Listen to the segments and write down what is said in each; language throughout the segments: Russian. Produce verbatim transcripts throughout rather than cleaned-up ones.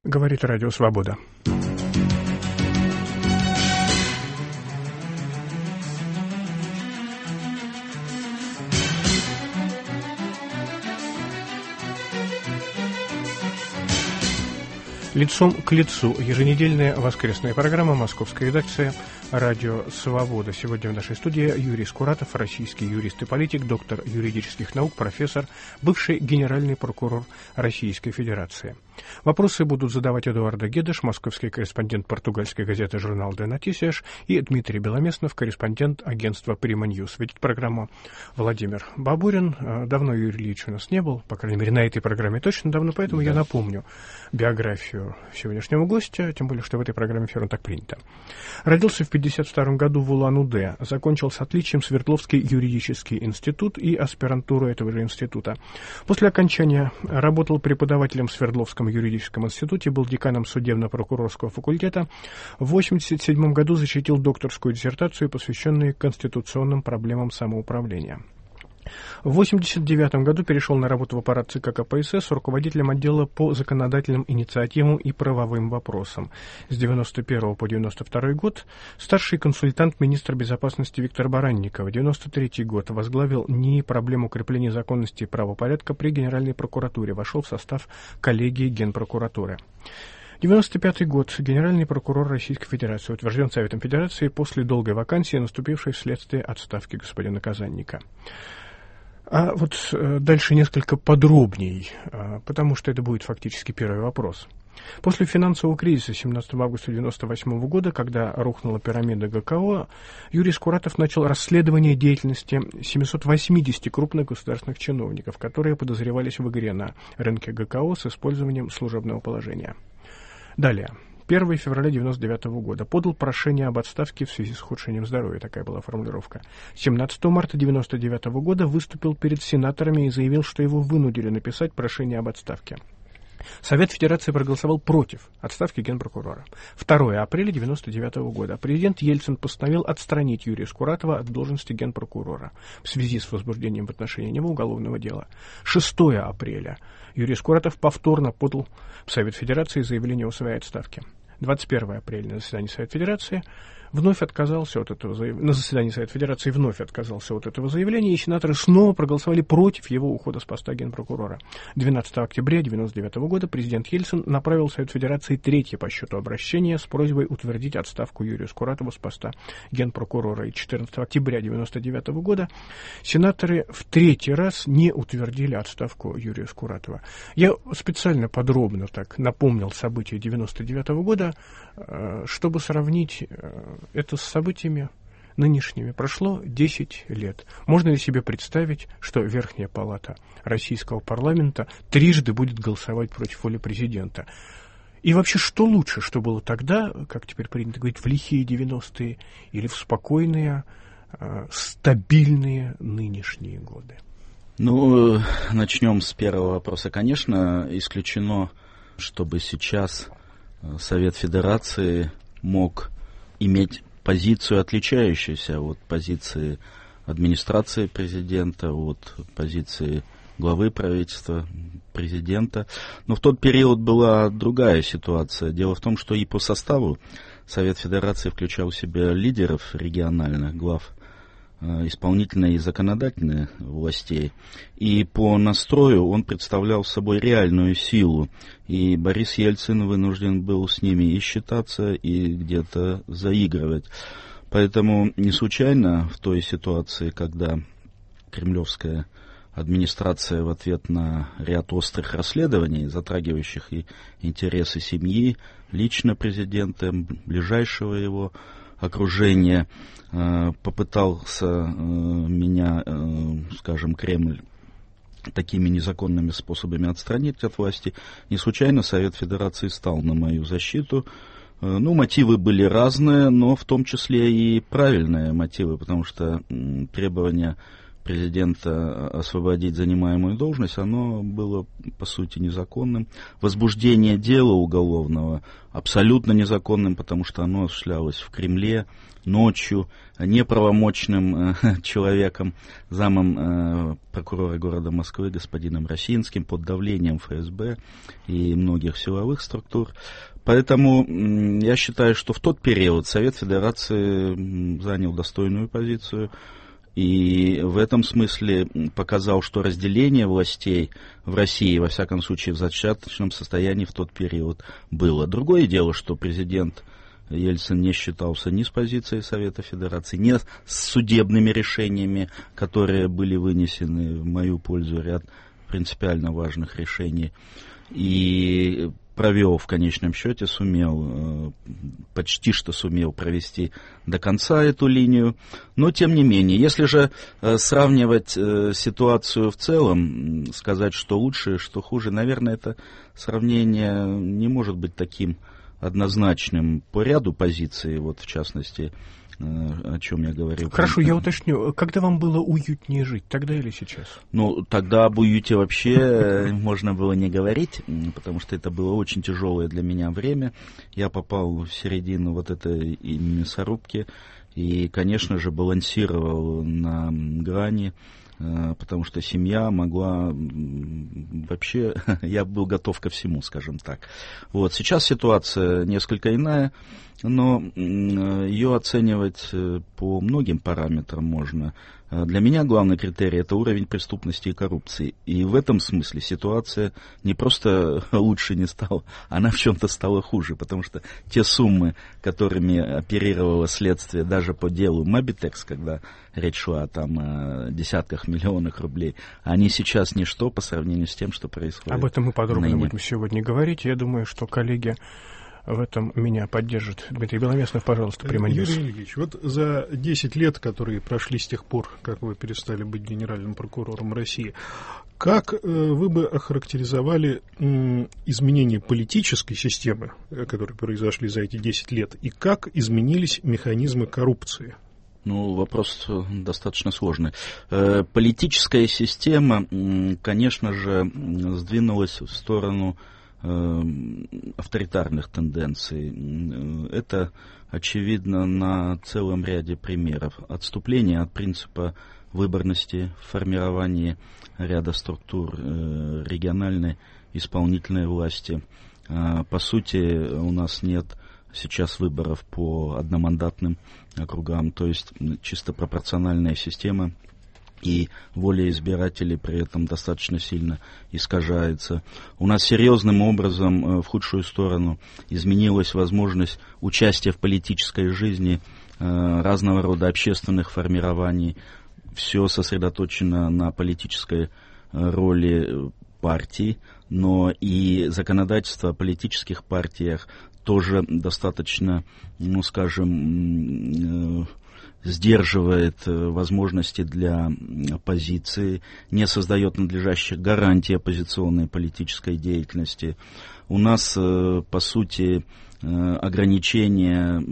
Говорит Радио Свобода. Лицом к лицу. Еженедельная воскресная программа, московская редакция «Радио Свобода». Сегодня в нашей студии Юрий Скуратов, российский юрист и политик, доктор юридических наук, профессор, бывший генеральный прокурор Российской Федерации. Вопросы будут задавать Эдуардо Гедеш, московский корреспондент португальской газеты «Журнал де Нотисиас», и Дмитрий Беломеснов, корреспондент агентства «Прима Ньюс». Ведет программу Владимир Бабурин. Давно Юрий Ильич у нас не был, по крайней мере, на этой программе точно давно, поэтому да. Я напомню биографию сегодняшнего гостя, тем более, что в этой программе все равно так принято. Родился в пятьдесят втором году в Улан-Удэ, закончил с отличием Свердловский юридический институт и аспирантуру этого же института. После окончания работал преподавателем в Свердловском юридическом институте, был деканом судебно-прокурорского факультета. В восемьдесят седьмом году защитил докторскую диссертацию, посвященную конституционным проблемам самоуправления. В восемьдесят девятом году перешел на работу в аппарат ЦК КПСС руководителем отдела по законодательным инициативам и правовым вопросам. С девяносто первого по девяносто второй год старший консультант министра безопасности Виктор Баранников. девяносто третий год возглавил НИИ проблем укрепления законности и правопорядка при Генеральной прокуратуре. Вошел в состав коллегии Генпрокуратуры. девяносто пятый год. Генеральный прокурор Российской Федерации. Утвержден Советом Федерации после долгой вакансии, наступившей вследствие отставки господина Казанника. А вот дальше несколько подробней, потому что это будет фактически первый вопрос. После финансового кризиса семнадцатого августа девяносто восьмого года, когда рухнула пирамида ГКО, Юрий Скуратов начал расследование деятельности семисот восьмидесяти крупных государственных чиновников, которые подозревались в игре на рынке ГКО с использованием служебного положения. Далее. первого февраля девяносто девятого года подал прошение об отставке в связи с ухудшением здоровья, такая была формулировка. семнадцатого марта девяносто девятого года выступил перед сенаторами и заявил, что его вынудили написать прошение об отставке. Совет Федерации проголосовал против отставки генпрокурора. второго апреля девяносто девятого года президент Ельцин постановил отстранить Юрия Скуратова от должности генпрокурора в связи с возбуждением в отношении него уголовного дела. шестого апреля Юрий Скуратов повторно подал в Совет Федерации заявление о своей отставке. двадцать первого апреля на заседании Совета Федерации вновь отказался от этого заявления, на заседании Совета Федерации вновь отказался от этого заявления, и сенаторы снова проголосовали против его ухода с поста генпрокурора. двенадцатого октября девяносто девятого года президент Ельцин направил в Совет Федерации третье по счету обращение с просьбой утвердить отставку Юрия Скуратова с поста генпрокурора. И четырнадцатого октября девяносто девятого года сенаторы в третий раз не утвердили отставку Юрия Скуратова. Я специально подробно так напомнил события девяносто девятого года, чтобы сравнить это с событиями нынешними. Прошло десять лет. Можно ли себе представить, что Верхняя палата российского парламента трижды будет голосовать против воли президента? И вообще, что лучше, что было тогда, как теперь принято говорить, в лихие девяностые, или в спокойные, стабильные нынешние годы? Ну, начнем с первого вопроса. Конечно, исключено, чтобы сейчас Совет Федерации мог иметь позицию, отличающуюся от позиции администрации президента, от позиции главы правительства, президента. Но в тот период была другая ситуация. Дело в том, что и по составу Совет Федерации включал в себя лидеров региональных глав исполнительной и законодательной властей. И по настрою он представлял собой реальную силу. И Борис Ельцин вынужден был с ними и считаться, и где-то заигрывать. Поэтому не случайно в той ситуации, когда кремлевская администрация в ответ на ряд острых расследований, затрагивающих и интересы семьи, лично президента, ближайшего его окружения, попытался меня, скажем, Кремль такими незаконными способами отстранить от власти. Не случайно Совет Федерации стал на мою защиту. Ну, мотивы были разные, но в том числе и правильные мотивы, потому что требования президента освободить занимаемую должность, оно было, по сути, незаконным. Возбуждение дела уголовного абсолютно незаконным, потому что оно осуществлялось в Кремле, ночью, неправомочным э, человеком, замом э, прокурора города Москвы господином Росинским под давлением эф эс бэ и многих силовых структур. Поэтому э, я считаю, что в тот период Совет Федерации занял достойную позицию и в этом смысле показал, что разделение властей в России, во всяком случае, в зачаточном состоянии в тот период было. Другое дело, что президент Ельцин не считался ни с позицией Совета Федерации, ни с судебными решениями, которые были вынесены в мою пользу, ряд принципиально важных решений. И провел в конечном счете, сумел, почти что сумел провести до конца эту линию. Но, тем не менее, если же сравнивать ситуацию в целом, сказать, что лучше, что хуже, наверное, это сравнение не может быть таким однозначным по ряду позиций, вот в частности, о чем я говорил. Хорошо, я уточню, когда вам было уютнее жить, тогда или сейчас? Ну, тогда об уюте вообще можно было не говорить, потому что это было очень тяжелое для меня время. Я попал в середину вот этой мясорубки и, конечно же, балансировал на грани, потому что семья могла вообще, я был готов ко всему, скажем так. Вот, сейчас ситуация несколько иная, но ее оценивать по многим параметрам можно. Для меня главный критерий – это уровень преступности и коррупции. И в этом смысле ситуация не просто лучше не стала, она в чем-то стала хуже, потому что те суммы, которыми оперировало следствие даже по делу Мобитекс, когда речь шла там о десятках миллионах рублей, они сейчас ничто по сравнению с тем, что происходит. Об этом мы подробно ныне будем сегодня говорить. Я думаю, что коллеги в этом меня поддержит. Дмитрий Беломеснов, пожалуйста, прямо Юрий Ильич, вот за десять лет, которые прошли с тех пор, как вы перестали быть генеральным прокурором России, как вы бы охарактеризовали изменения политической системы, которые произошли за эти десять лет, и как изменились механизмы коррупции? Ну, вопрос достаточно сложный. Политическая система, конечно же, сдвинулась в сторону авторитарных тенденций. Это очевидно на целом ряде примеров. Отступление от принципа выборности в формировании ряда структур региональной исполнительной власти. По сути, у нас нет сейчас выборов по одномандатным округам, то есть чисто пропорциональная система, и воля избирателей при этом достаточно сильно искажается. У нас серьезным образом в худшую сторону изменилась возможность участия в политической жизни разного рода общественных формирований. Все сосредоточено на политической роли партий, но и законодательство о политических партиях тоже достаточно, ну, скажем, сдерживает возможности для оппозиции, не создает надлежащих гарантий оппозиционной политической деятельности. У нас, по сути, ограничение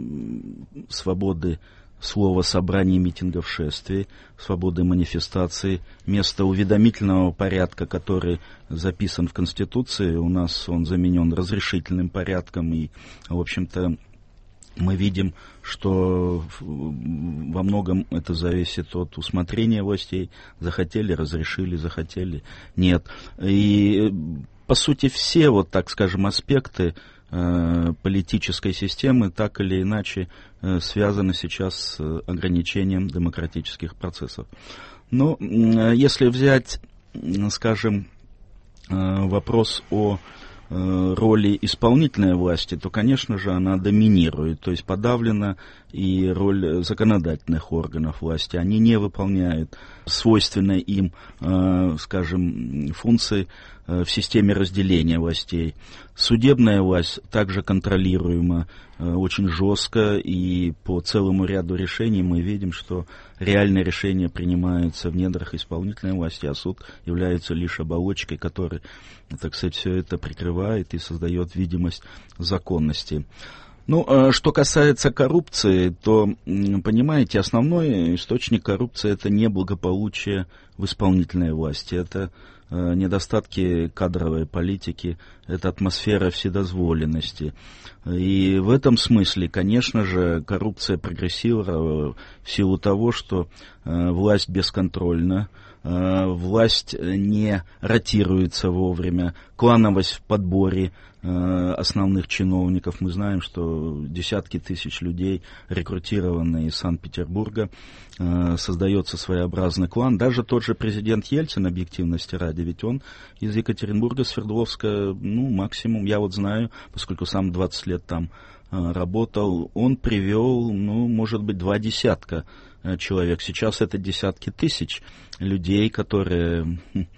свободы слова, собраний, митингов, шествий, свободы манифестации, вместо уведомительного порядка, который записан в Конституции, у нас он заменен разрешительным порядком, и, в общем-то, мы видим, что во многом это зависит от усмотрения властей. Захотели — разрешили, захотели — нет. И, по сути, все, вот так скажем, аспекты э, политической системы так или иначе э, связаны сейчас с ограничением демократических процессов. Но э, если взять, скажем, э, вопрос о роли исполнительной власти, то, конечно же, она доминирует, то есть подавлена и роль законодательных органов власти. Они не выполняют свойственные им, скажем, функции в системе разделения властей. Судебная власть также контролируема очень жестко, и по целому ряду решений мы видим, что реальные решения принимаются в недрах исполнительной власти, а суд является лишь оболочкой, которая, так сказать, все это прикрывает и создает видимость законности. Ну, что касается коррупции, то, понимаете, основной источник коррупции – это неблагополучие в исполнительной власти, это недостатки кадровой политики, это атмосфера вседозволенности. И в этом смысле, конечно же, коррупция прогрессировала в силу того, что власть бесконтрольна, власть не ротируется вовремя, клановость в подборе основных чиновников. Мы знаем, что десятки тысяч людей, рекрутированные из Санкт-Петербурга, создается своеобразный клан. Даже тот же президент Ельцин, объективности ради, ведь он из Екатеринбурга, Свердловска, ну, максимум, я вот знаю, поскольку сам двадцать лет там работал, он привел, ну, может быть, два десятка человек. Сейчас это десятки тысяч людей, которые,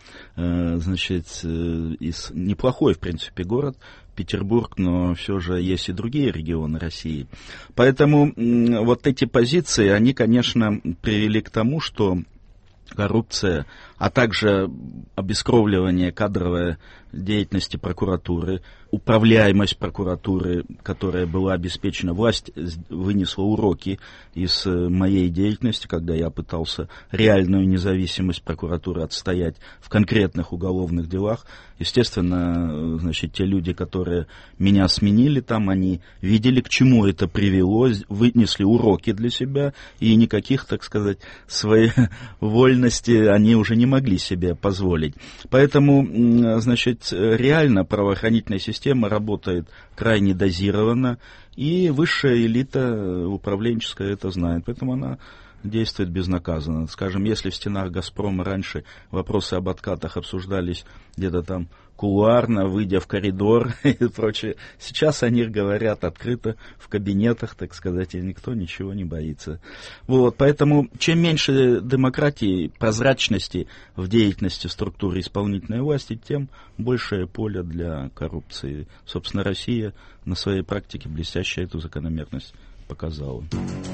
значит, из неплохой, в принципе, город Петербург, но все же есть и другие регионы России. Поэтому вот эти позиции, они, конечно, привели к тому, что коррупция, а также обескровливание кадровой деятельности прокуратуры, управляемость прокуратуры, которая была обеспечена, власть вынесла уроки из моей деятельности, когда я пытался реальную независимость прокуратуры отстоять в конкретных уголовных делах. Естественно, значит, те люди, которые меня сменили там, они видели, к чему это привело, вынесли уроки для себя, и никаких, так сказать, своей вольности они уже не могли себе позволить. Поэтому, значит, реально правоохранительная система работает крайне дозированно, и высшая элита управленческая это знает, поэтому она действует безнаказанно. Скажем, если в стенах «Газпрома» раньше вопросы об откатах обсуждались где-то там кулуарно, выйдя в коридор и прочее, сейчас о них говорят открыто в кабинетах, так сказать, и никто ничего не боится. Вот, поэтому чем меньше демократии, прозрачности в деятельности структуры исполнительной власти, тем большее поле для коррупции. Собственно, Россия на своей практике блестяще эту закономерность показала.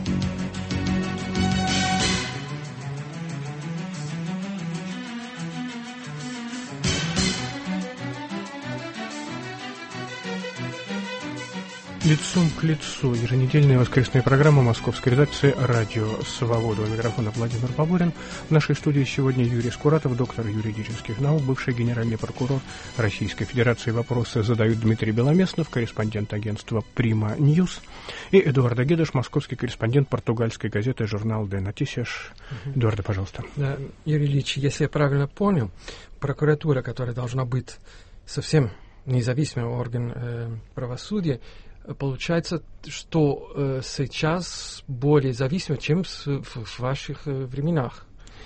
Лицом к лицу. Еженедельная воскресная программа московской редакции «Радио Свобода». У микрофона Владимир Бабурин. В нашей студии сегодня Юрий Скуратов, доктор юридических наук, бывший генеральный прокурор Российской Федерации. Вопросы задают Дмитрий Беломеснов, корреспондент агентства «Прима Ньюс», и Эдуард Агедаш, московский корреспондент португальской газеты «Журнал де Нотисиас». Угу. Эдуард, пожалуйста. Да, Юрий Ильич, если я правильно понял, прокуратура, которая должна быть совсем независимый орган э, правосудия, получается, что э, сейчас более зависимо, чем с, в, в ваших э, временах.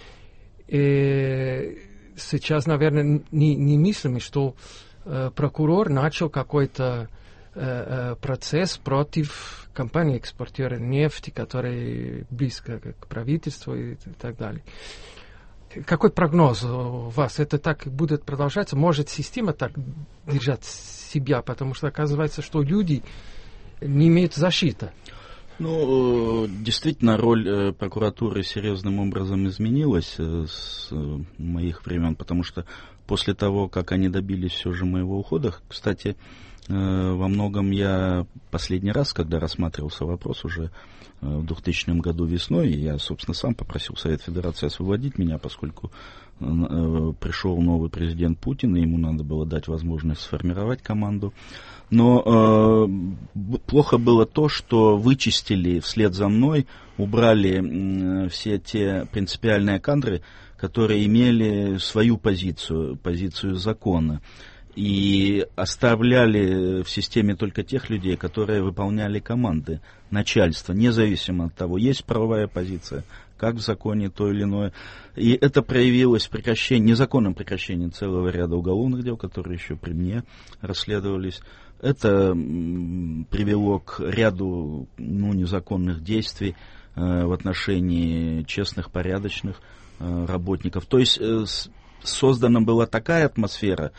И сейчас, наверное, не, не мыслимо, что э, прокурор начал какой-то э, процесс против компании-экспортера нефти, которая близко к правительству и, и так далее. Какой прогноз у вас? Это так будет продолжаться? Может система так держать себя? Потому что оказывается, что люди не имеют защиты. Ну, действительно, роль прокуратуры серьезным образом изменилась с моих времен, потому что после того, как они добились все же моего ухода, кстати, во многом я последний раз, когда рассматривался вопрос уже в двухтысячном году весной, я, собственно, сам попросил Совет Федерации освободить меня, поскольку пришел новый президент Путин, и ему надо было дать возможность сформировать команду. Но э, плохо было то, что вычистили вслед за мной, убрали э, все те принципиальные кадры, которые имели свою позицию, позицию закона. И оставляли в системе только тех людей, которые выполняли команды начальства, независимо от того, есть правовая позиция, как в законе то или иное. И это проявилось в прекращении, незаконном прекращении целого ряда уголовных дел, которые еще при мне расследовались. Это привело к ряду ну, незаконных действий э, в отношении честных, порядочных э, работников. То есть э, создана была такая атмосфера,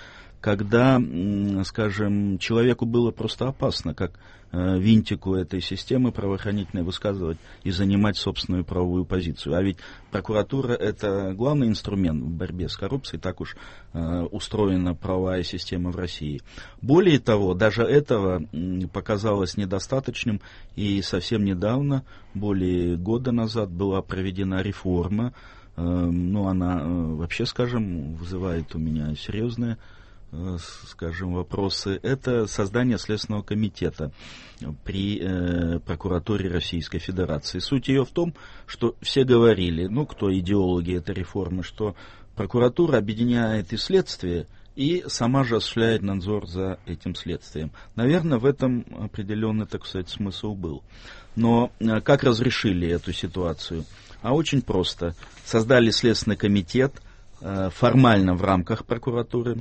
когда, скажем, человеку было просто опасно, как винтику этой системы правоохранительной высказывать и занимать собственную правовую позицию. А ведь прокуратура — это главный инструмент в борьбе с коррупцией, так уж э, устроена правовая система в России. Более того, даже этого показалось недостаточным, и совсем недавно, более года назад, была проведена реформа. Э, ну, она э, вообще, скажем, вызывает у меня серьезные, скажем, вопросы. Это создание Следственного комитета при э, прокуратуре Российской Федерации. Суть ее в том, что все говорили, ну, кто идеологи этой реформы, что прокуратура объединяет и следствие, и сама же осуществляет надзор за этим следствием. Наверное, в этом определенный, так сказать, смысл был. Но э, как разрешили эту ситуацию? А очень просто. Создали Следственный комитет э, формально в рамках прокуратуры,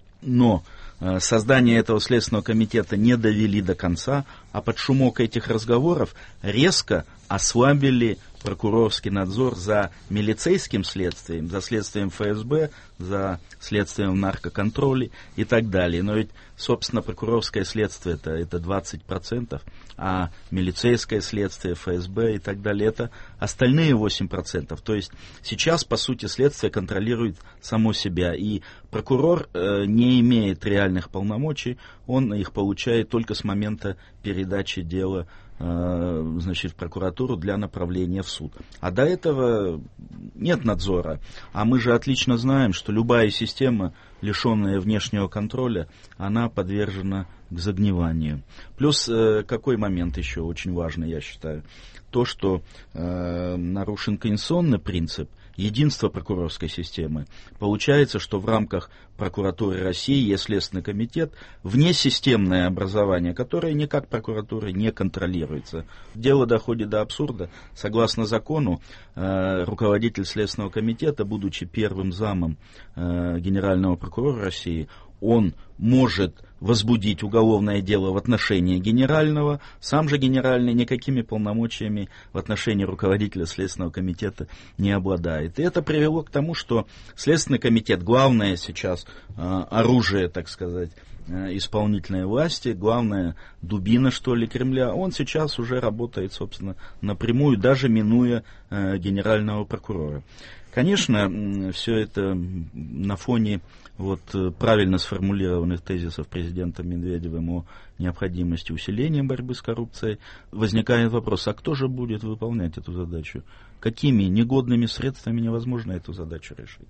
но э, создание этого Следственного комитета не довели до конца, а под шумок этих разговоров резко ослабили прокурорский надзор за милицейским следствием, за следствием эф эс бэ, за следствием в наркоконтроле и так далее. Но ведь, собственно, прокурорское следствие это, это двадцать процентов, а милицейское следствие, эф эс бэ и так далее это остальные восемь процентов. То есть сейчас, по сути, следствие контролирует само себя, и прокурор э, не имеет реальных полномочий, он их получает только с момента передачи дела значит, в прокуратуру для направления в суд. А до этого нет надзора. А мы же отлично знаем, что любая система, лишенная внешнего контроля, она подвержена к загниванию. Плюс какой момент еще очень важный, я считаю, то, что э, нарушен конституционный принцип единства прокурорской системы. Получается, что в рамках прокуратуры России есть Следственный комитет, внесистемное образование, которое никак прокуратурой не контролируется. Дело доходит до абсурда. Согласно закону, э, руководитель Следственного комитета, будучи первым замом э, генерального прокурора России, он может возбудить уголовное дело в отношении генерального, сам же генеральный никакими полномочиями в отношении руководителя Следственного комитета не обладает. И это привело к тому, что Следственный комитет, главное сейчас э, оружие, так сказать, э, исполнительной власти, главная дубина, что ли, Кремля, он сейчас уже работает, собственно, напрямую, даже минуя э, генерального прокурора. Конечно, все это на фоне вот правильно сформулированных тезисов президента Медведевым о необходимости усиления борьбы с коррупцией. Возникает вопрос, а кто же будет выполнять эту задачу? Какими негодными средствами невозможно эту задачу решить?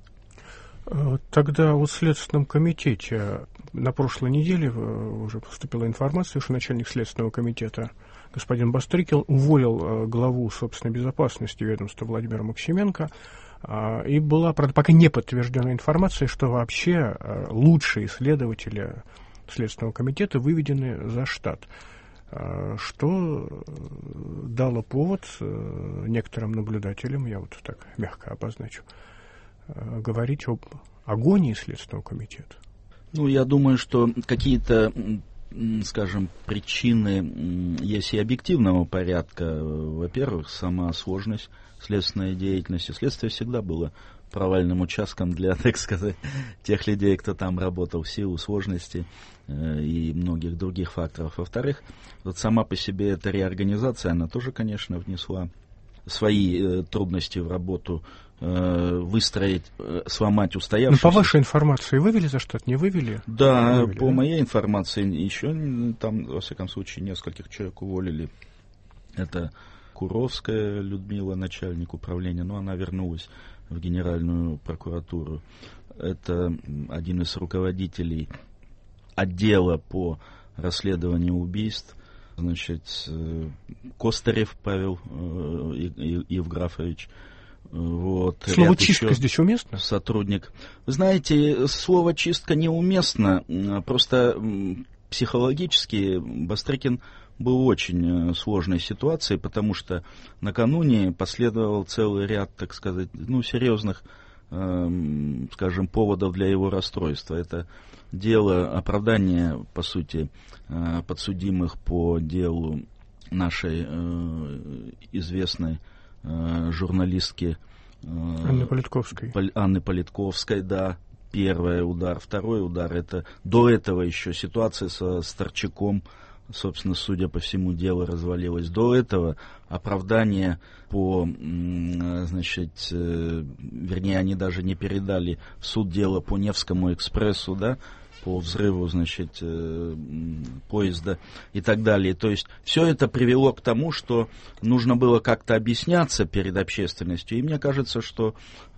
Тогда о Следственном комитете на прошлой неделе уже поступила информация, что начальник Следственного комитета господин Бастрыкин уволил главу собственной безопасности ведомства Владимира Максименко. И была, правда, пока не подтверждена информация, что вообще лучшие следователи Следственного комитета выведены за штат, что дало повод некоторым наблюдателям, я вот так мягко обозначу, говорить об агонии Следственного комитета. Ну, я думаю, что какие-то, скажем, причины есть и объективного порядка. Во-первых, сама сложность следственной деятельности. Следствие всегда было провальным участком для, так сказать, тех людей, кто там работал, в силу сложности э, и многих других факторов. Во-вторых, вот сама по себе эта реорганизация, она тоже, конечно, внесла свои э, трудности в работу, э, выстроить, э, сломать устоявшуюся. Ну, по вашей информации вывели за штат, не вывели? Да, вывели, по да? моей информации, еще там, во всяком случае, нескольких человек уволили. Это Куровская Людмила, начальник управления, но она вернулась в Генеральную прокуратуру. Это один из руководителей отдела по расследованию убийств, значит, Костарев Павел Евграфович. Вот. Слово «чистка» здесь уместно? Сотрудник. Вы знаете, слово «чистка» неуместно, просто психологически Бастрыкин был в очень сложной ситуации, потому что накануне последовал целый ряд, так сказать, ну, серьезных, э, скажем, поводов для его расстройства. Это дело оправдания, по сути, э, подсудимых по делу нашей э, известной э, журналистки э, Анны Политковской. Анны Политковской, да, первый удар. Второй удар — это до этого еще ситуация со Старчаком. Собственно, судя по всему, дело развалилось. До этого оправдание по, значит, вернее, они даже не передали в суд дело по Невскому экспрессу, да, по взрыву, значит, поезда и так далее. То есть все это привело к тому, что нужно было как-то объясняться перед общественностью. И мне кажется, что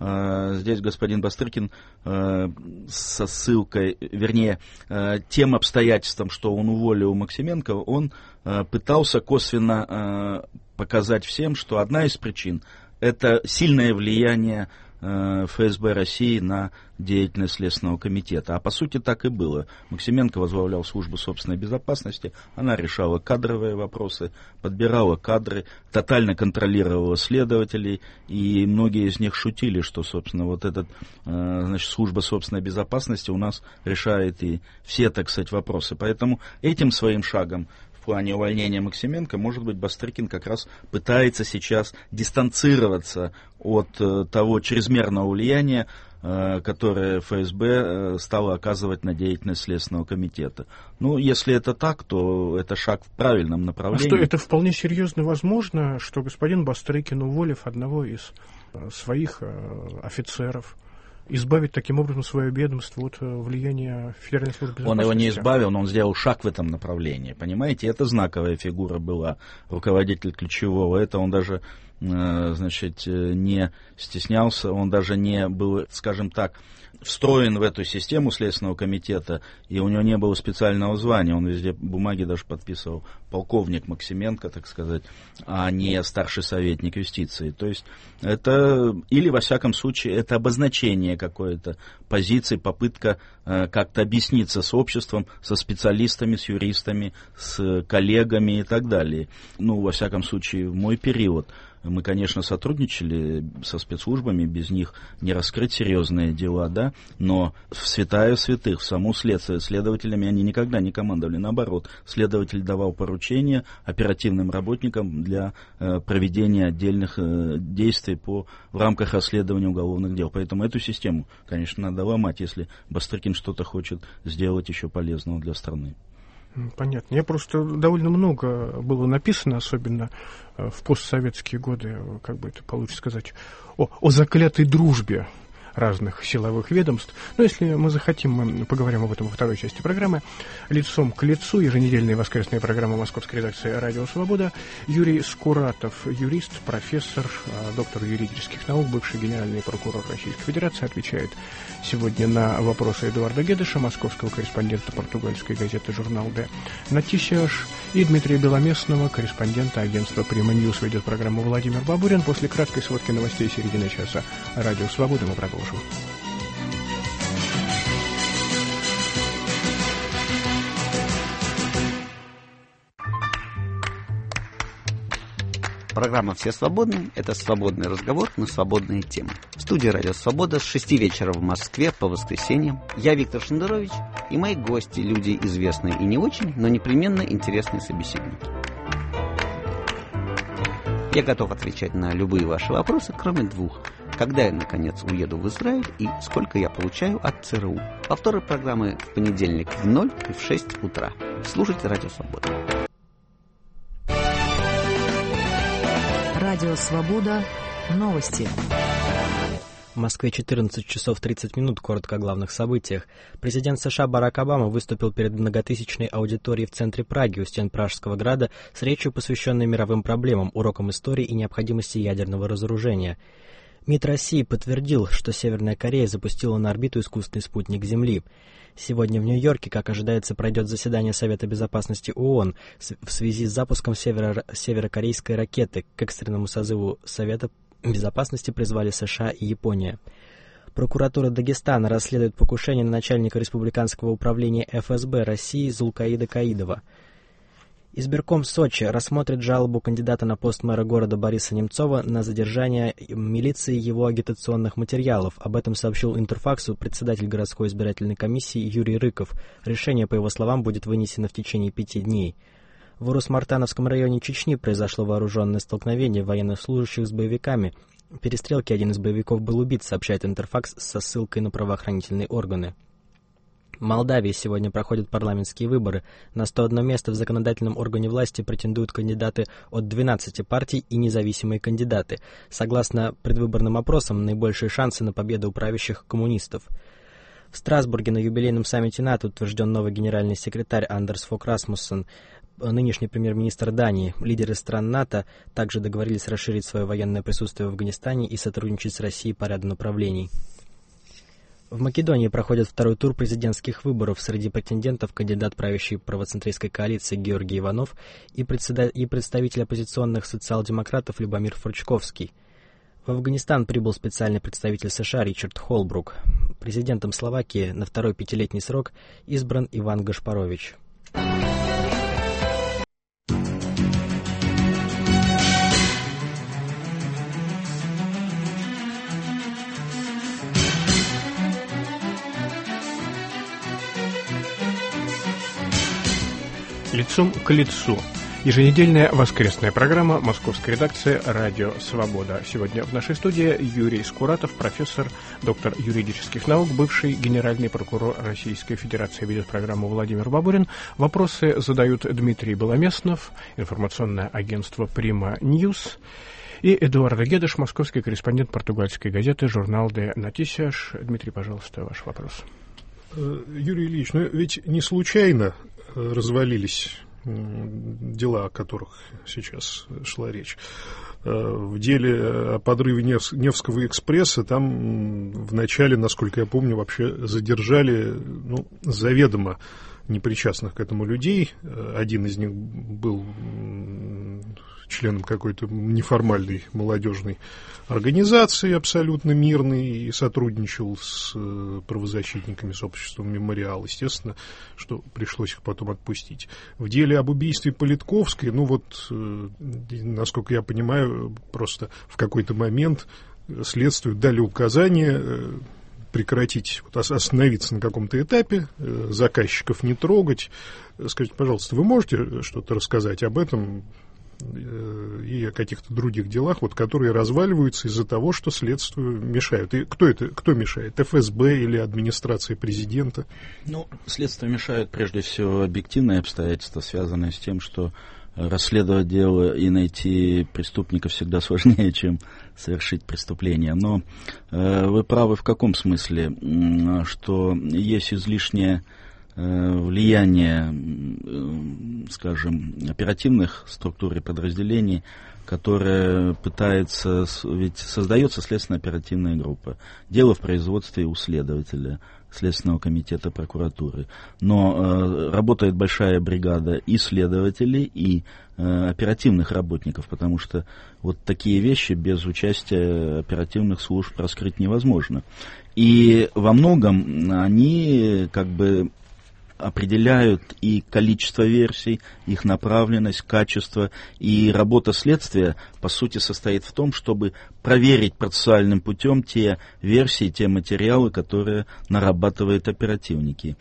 э, здесь господин Бастрыкин э, со ссылкой, вернее, э, тем обстоятельством, что он уволил Максименко, он э, пытался косвенно э, показать всем, что одна из причин — это сильное влияние эф эс бэ России на деятельность Следственного комитета. А по сути так и было. Максименко возглавлял службу собственной безопасности, она решала кадровые вопросы, подбирала кадры, тотально контролировала следователей, и многие из них шутили, что, собственно, вот эта, значит, служба собственной безопасности у нас решает и все, так сказать, вопросы. Поэтому этим своим шагом в плане увольнения Максименко, может быть, Бастрыкин как раз пытается сейчас дистанцироваться от э, того чрезмерного влияния, э, которое эф эс бэ э, стало оказывать на деятельность Следственного комитета. Ну, если это так, то это шаг в правильном направлении. А что, это вполне серьезно возможно, что господин Бастрыкин, уволив одного из э, своих э, офицеров, избавить таким образом свое ведомство от влияния Федеральной службы безопасности? Он его не избавил, но он сделал шаг в этом направлении. Понимаете, это знаковая фигура была, руководитель ключевого. Это он даже, значит, не стеснялся, он даже не был, скажем так, встроен в эту систему Следственного комитета, и у него не было специального звания. Он везде бумаги даже подписывал полковник Максименко, так сказать, а не старший советник юстиции. То есть это, или во всяком случае, это обозначение какой-то позиции, попытка э, как-то объясниться с обществом, со специалистами, с юристами, с коллегами и так далее. Ну, во всяком случае, в мой период мы, конечно, сотрудничали со спецслужбами, без них не раскрыть серьезные дела, да, но в святая святых, в саму следствие, следователями они никогда не командовали. Наоборот, следователь давал поручения оперативным работникам для э, проведения отдельных э, действий по, в рамках расследования уголовных дел. Поэтому эту систему, конечно, надо ломать, если Бастрыкин что-то хочет сделать еще полезного для страны. Понятно. Я просто довольно много было написано, особенно в постсоветские годы, как бы это получится сказать, о, о заклятой дружбе разных силовых ведомств. Но если мы захотим, мы поговорим об этом во второй части программы. Лицом к лицу, еженедельная воскресная программа московской редакции «Радио Свобода». Юрий Скуратов, юрист, профессор, доктор юридических наук, бывший генеральный прокурор Российской Федерации, отвечает сегодня на вопросы Эдуарда Гедеша, московского корреспондента португальской газеты «Журнал Д» Натисяш, и Дмитрия Беломестного, корреспондента агентства «Прима Ньюс», ведет программу Владимир Бабурин. После краткой сводки новостей середины часа «Радио Свобода» мы продолжим. Программа «Все свободны» — это свободный разговор на свободные темы. В студии «Радио Свобода» с шести вечера в Москве по воскресеньям я, Виктор Шендерович, и мои гости, люди известные и не очень, но непременно интересные собеседники. Я готов отвечать на любые ваши вопросы, кроме двух. Когда я, наконец, уеду в Израиль и сколько я получаю от ЦРУ. Повторы программы в понедельник в ноль и в шесть утра. Слушайте «Радио Свобода». Радио Свобода. Новости. В Москве четырнадцать часов тридцать минут. Коротко о главных событиях. Президент США Барак Обама выступил перед многотысячной аудиторией в центре Праги у стен Пражского града с речью, посвященной мировым проблемам, урокам истории и необходимости ядерного разоружения. МИД России подтвердил, что Северная Корея запустила на орбиту искусственный спутник Земли. Сегодня в Нью-Йорке, как ожидается, пройдет заседание Совета Безопасности ООН в связи с запуском северо- северокорейской ракеты. К экстренному созыву Совета Безопасности призвали США и Япония. Прокуратура Дагестана расследует покушение на начальника Республиканского управления эф эс бэ России Зулкаида Каидова. Избирком Сочи рассмотрит жалобу кандидата на пост мэра города Бориса Немцова на задержание милиции его агитационных материалов. Об этом сообщил Интерфаксу председатель городской избирательной комиссии Юрий Рыков. Решение, по его словам, будет вынесено в течение пяти дней. В Урус-Мартановском районе Чечни произошло вооруженное столкновение военнослужащих с боевиками. перестрелке один из боевиков был убит, сообщает Интерфакс со ссылкой на правоохранительные органы. В Молдавии сегодня проходят парламентские выборы. На сто одно место в законодательном органе власти претендуют кандидаты от двенадцати партий и независимые кандидаты. Согласно предвыборным опросам, наибольшие шансы на победу у правящих коммунистов. В Страсбурге на юбилейном саммите НАТО утвержден новый генеральный секретарь Андерс Фог Расмуссен. Нынешний премьер-министр Дании. Лидеры стран НАТО также договорились расширить свое военное присутствие в Афганистане и сотрудничать с Россией по ряду направлений. В Македонии проходит второй тур президентских выборов. Среди претендентов кандидат правящей правоцентристской коалиции Георгий Иванов и, председа... и представитель оппозиционных социал-демократов Любомир Фручковский. В Афганистан прибыл специальный представитель США Ричард Холбрук. Президентом Словакии на второй пятилетний срок избран Иван Гашпарович. Лицом к лицу. Еженедельная воскресная программа московской редакции «Радио Свобода». Сегодня в нашей студии Юрий Скуратов, профессор, доктор юридических наук, бывший генеральный прокурор Российской Федерации. Ведет программу Владимир Бабурин. Вопросы задают Дмитрий Беломеснов, информационное агентство «Прима Ньюс», и Эдуард Гедеш, московский корреспондент португальской газеты «Журнал де Нотисиаш». Дмитрий, пожалуйста, ваш вопрос. Юрий Ильич, ну ведь не случайно развалились дела, о которых сейчас шла речь. В деле о подрыве Невского экспресса там вначале, насколько я помню, вообще задержали ну, заведомо непричастных к этому людей. Один из них был членом какой-то неформальной молодежной организации, абсолютно мирной, и сотрудничал с правозащитниками, с обществом «Мемориал». Естественно, что пришлось их потом отпустить. В деле об убийстве Политковской, ну вот, насколько я понимаю, просто в какой-то момент следствию дали указание прекратить, вот остановиться на каком-то этапе, заказчиков не трогать. Скажите, пожалуйста, вы можете что-то рассказать об этом и о каких-то других делах, вот, которые разваливаются из-за того, что следствию мешают? И кто это, кто мешает? эф эс бэ или администрация президента? Ну, следствию мешают прежде всего объективные обстоятельства, связанные с тем, что расследовать дело и найти преступника всегда сложнее, чем совершить преступление. Но э, вы правы в каком смысле? Что есть излишнее влияние, скажем, оперативных структур и подразделений, которые пытаются, ведь создается следственно-оперативная группа. Дело в производстве у следователя, Следственного комитета прокуратуры. Но э, работает большая бригада и следователей, и э, оперативных работников, потому что вот такие вещи без участия оперативных служб раскрыть невозможно. И во многом они как бы определяют и количество версий, их направленность, качество. И работа следствия, по сути, состоит в том, чтобы проверить процессуальным путем те версии, те материалы, которые нарабатывают оперативники.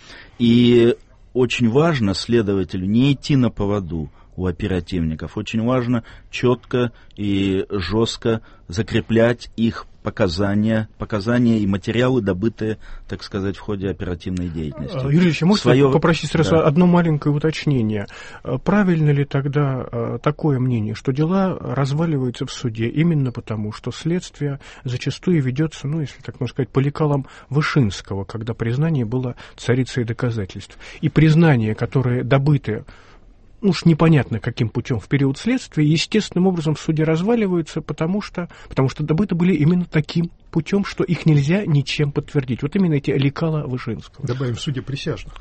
И очень важно следователю не идти на поводу у оперативников. Очень важно четко и жестко закреплять их показания, показания и материалы, добытые, так сказать, в ходе оперативной деятельности. Юрий Ильич, можно Своё... попросить сразу да. одно маленькое уточнение? Правильно ли тогда такое мнение, что дела разваливаются в суде именно потому, что следствие зачастую ведется, ну, если так можно сказать, по лекалам Вышинского, когда признание было царицей доказательств. И признания, которые добыты, ну уж непонятно каким путем в период следствия, естественным образом в суде разваливаются, потому что, потому что добыты были именно таким путем, что их нельзя ничем подтвердить. Вот именно эти лекала Вышинского. Добавим в суде присяжных.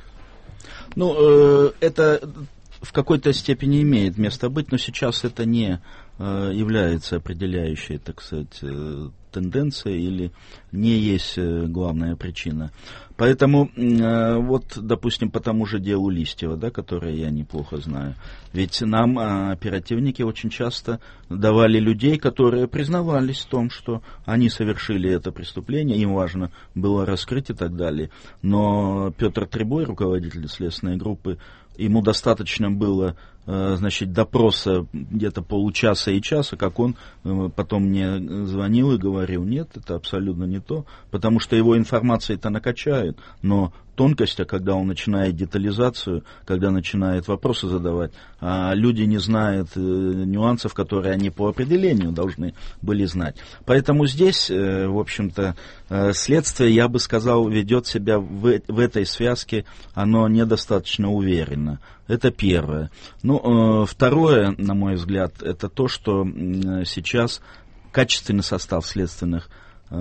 Ну, э, это в какой-то степени имеет место быть, но сейчас это не э, является определяющей, так сказать, э, тенденцией или не есть э, главная причина. Поэтому, э, вот, допустим, по тому же делу Листьева, да, которое я неплохо знаю, ведь нам э, оперативники очень часто давали людей, которые признавались в том, что они совершили это преступление, им важно было раскрыть и так далее. Но Петр Требой, руководитель следственной группы, ему достаточно было значит, допроса где-то получаса и часа, как он потом мне звонил и говорил, нет, это абсолютно не то, потому что его информацией-то накачают, но тонкость, когда он начинает детализацию, когда начинает вопросы задавать, а люди не знают э, нюансов, которые они по определению должны были знать. Поэтому здесь, э, в общем-то, э, следствие, я бы сказал, ведет себя в, в этой связке, оно недостаточно уверенно. Это первое. Ну, э, второе, на мой взгляд, это то, что э, сейчас качественный состав следственных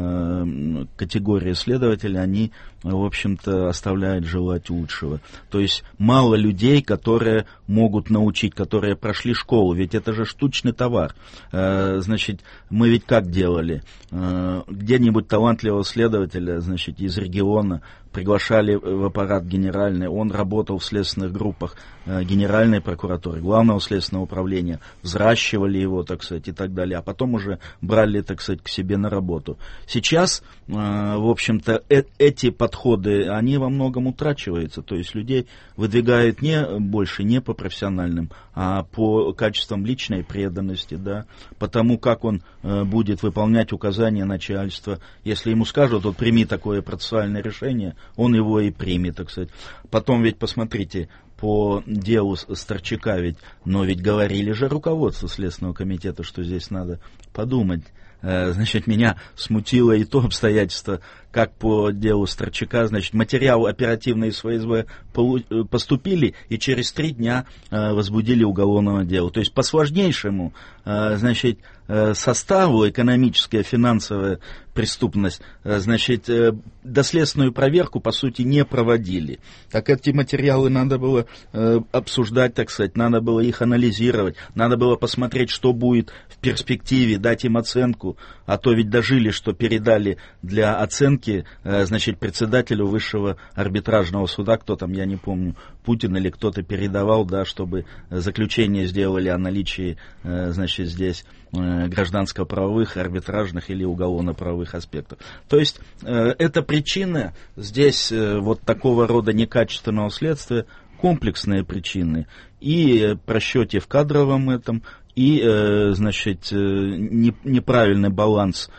категории следователей, они, в общем-то, оставляют желать лучшего. То есть мало людей, которые могут научить, которые прошли школу, ведь это же штучный товар. Значит, мы ведь как делали? Где-нибудь талантливого следователя, значит, из региона приглашали в аппарат генеральный, он работал в следственных группах Генеральной прокуратуры, Главного следственного управления, взращивали его, так сказать, и так далее, а потом уже брали, так сказать, к себе на работу. Сейчас, в общем-то, э- эти подходы, они во многом утрачиваются, то есть людей выдвигают не больше не по профессиональным, а по качествам личной преданности, да, потому как он э, будет выполнять указания начальства. Если ему скажут, вот прими такое процессуальное решение, он его и примет, так сказать. Потом ведь, посмотрите, по делу Старчака ведь, но ведь говорили же руководству Следственного комитета, что здесь надо подумать. Значит, меня смутило и то обстоятельство, как по делу Старчака, значит, материал оперативный из ФСБ поступили и через три дня возбудили уголовное дело. То есть по сложнейшему, значит, составу, экономическая, финансовая преступность, значит, доследственную проверку, по сути, не проводили. Так эти материалы надо было обсуждать, так сказать, надо было их анализировать, надо было посмотреть, что будет в перспективе, дать им оценку, а то ведь дожили, что передали для оценки, значит, председателю высшего арбитражного суда, кто там, я не помню, Путин или кто-то передавал, да, чтобы заключение сделали о наличии, значит, здесь гражданско-правовых, арбитражных или уголовно-правовых аспектов. То есть это причина здесь вот такого рода некачественного следствия, комплексные причины. И просчете в кадровом этом, и, значит, неправильный баланс,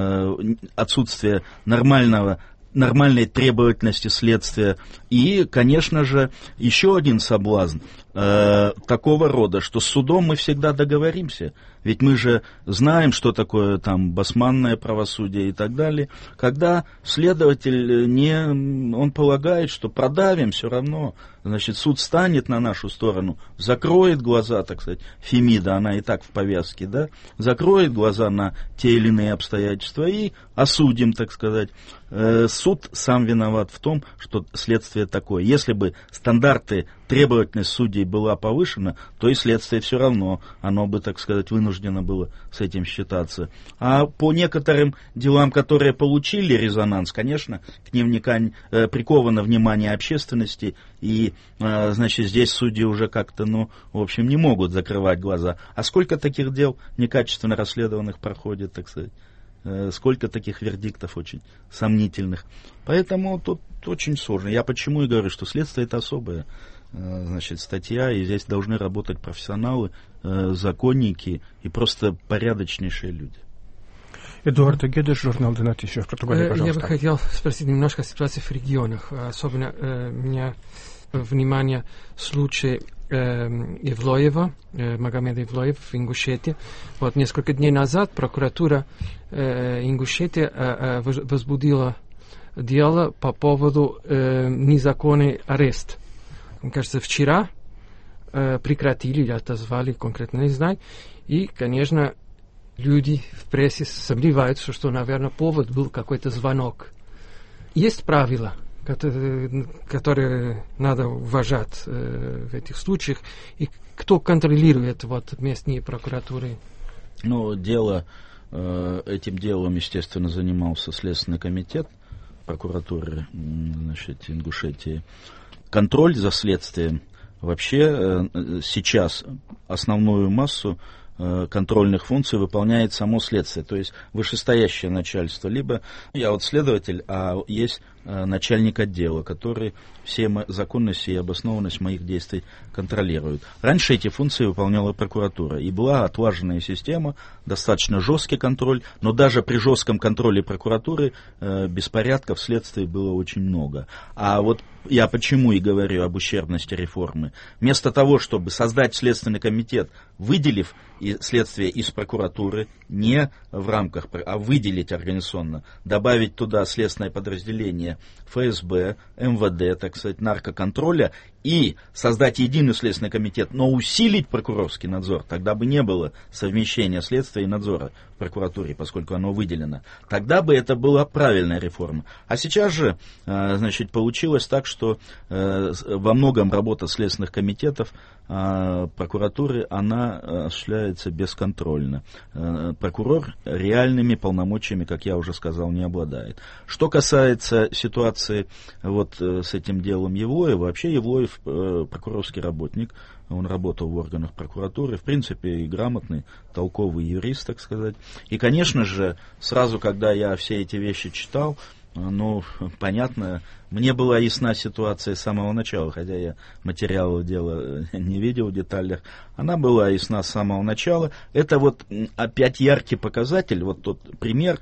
отсутствие нормального нормальной требовательности следствия. И, конечно же, еще один соблазн э, такого рода, что с судом мы всегда договоримся. Ведь мы же знаем, что такое там басманное правосудие и так далее. Когда следователь не, он полагает, что продавим все равно, значит, суд станет на нашу сторону, закроет глаза, так сказать, Фемида, она и так в повязке, да, закроет глаза на те или иные обстоятельства и осудим, так сказать. Э, суд сам виноват в том, что следствие такое. Если бы стандарты, требовательность судей была повышена, то и следствие все равно, оно бы, так сказать, вынуждено было с этим считаться. А по некоторым делам, которые получили резонанс, конечно, к ним вникань, э, приковано внимание общественности, и, э, значит, здесь судьи уже как-то, ну, в общем, не могут закрывать глаза. А сколько таких дел некачественно расследованных проходит, так сказать? Сколько таких вердиктов очень сомнительных. Поэтому тут очень сложно. Я почему и говорю, что следствие это особая, значит, статья, и здесь должны работать профессионалы, законники и просто порядочнейшие люди. Эдуард Гедеш, журнал «Донат», еще в Португалии, пожалуйста. Я бы хотел спросить немножко о ситуации в регионах. Особенно э, меня внимание случай Ивлоева, Магомеда Ивлоева в Ингушетии. Вот несколько дней назад прокуратура э, Ингушетии э, возбудила дело по поводу э, незаконный арест. Мне кажется, вчера э, прекратили или отозвали, конкретно не знаю. И, конечно, люди в прессе сомневаются, что, наверное, повод был какой-то звонок. Есть правила, которые, которые надо уважать э, в этих случаях, и кто контролирует вот местные прокуратуры? Ну, дело, э, этим делом, естественно, занимался Следственный комитет прокуратуры, значит, Ингушетии. Контроль за следствием вообще э, сейчас основную массу контрольных функций выполняет само следствие, то есть вышестоящее начальство. Либо я вот следователь, а есть начальник отдела, который все законность и обоснованность моих действий контролирует. Раньше эти функции выполняла прокуратура, и была отлаженная система, достаточно жесткий контроль, но даже при жестком контроле прокуратуры э, беспорядков в следствии было очень много. А вот я почему и говорю об ущербности реформы. Вместо того, чтобы создать Следственный комитет, выделив и следствие из прокуратуры, не в рамках, а выделить организационно, добавить туда следственное подразделение эф эс бэ, эм вэ дэ, так сказать, наркоконтроля, и создать единый Следственный комитет, но усилить прокурорский надзор, тогда бы не было совмещения следствия и надзора в прокуратуре, поскольку оно выделено. Тогда бы это была правильная реформа. А сейчас же, значит, получилось так, что во многом работа следственных комитетов прокуратуры, она осуществляется бесконтрольно. Прокурор реальными полномочиями, как я уже сказал, не обладает. Что касается ситуации вот с этим делом Евлоева, вообще Евлоев прокурорский работник, он работал в органах прокуратуры, в принципе, и грамотный, толковый юрист, так сказать. И, конечно же, сразу, когда я все эти вещи читал, ну, понятно, мне была ясна ситуация с самого начала, хотя я материалы дела не видел в деталях, она была ясна с самого начала. Это вот опять яркий показатель, вот тот пример,